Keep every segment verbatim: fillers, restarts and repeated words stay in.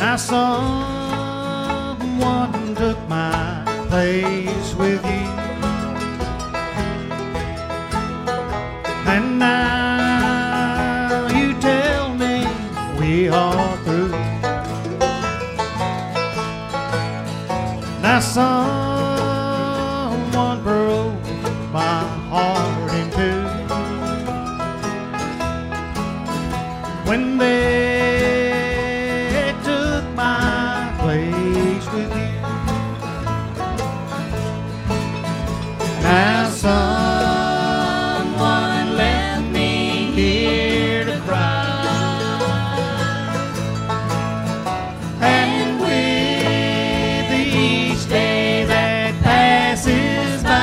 Now someone took my place with you, and now you tell me we are through. Now someone broke my heart in two when they took my place with you. Now someone left me here to cry, and with each day that passes by,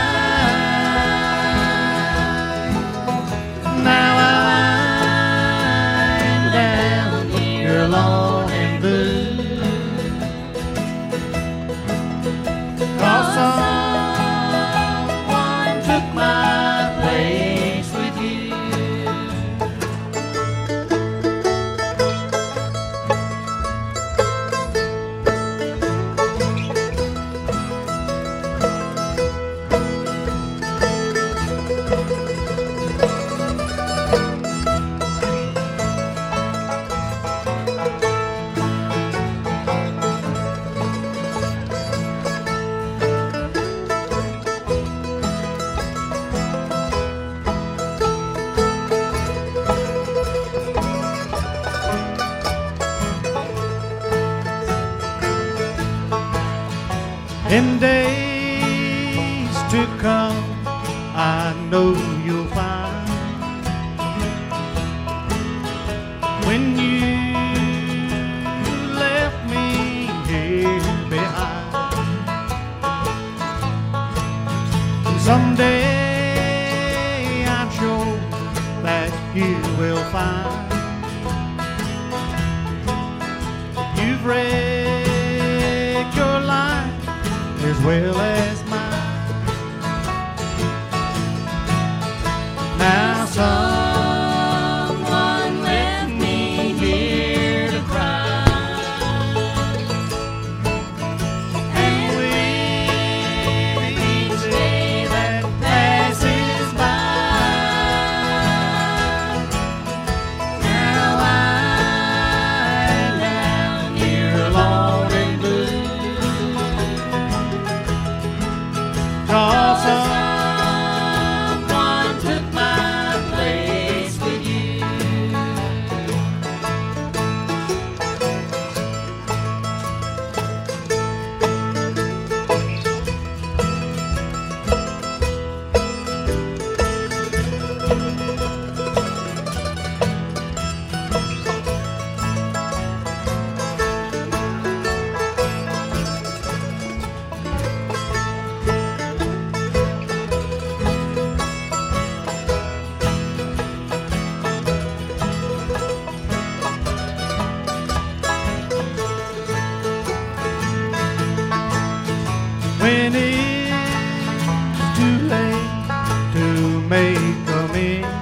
now I'm down here alone and blue. 'Cause someone took my place with you. In days to come, I know you'll find, when you left me here behind, someday I'm sure that you will find you've wrecked your life as well as mine. Now someone left me here to cry, and with each day that passes by, now I'm down here alone and blue. 'Cause someone took my place with you. When it's too late to make amends,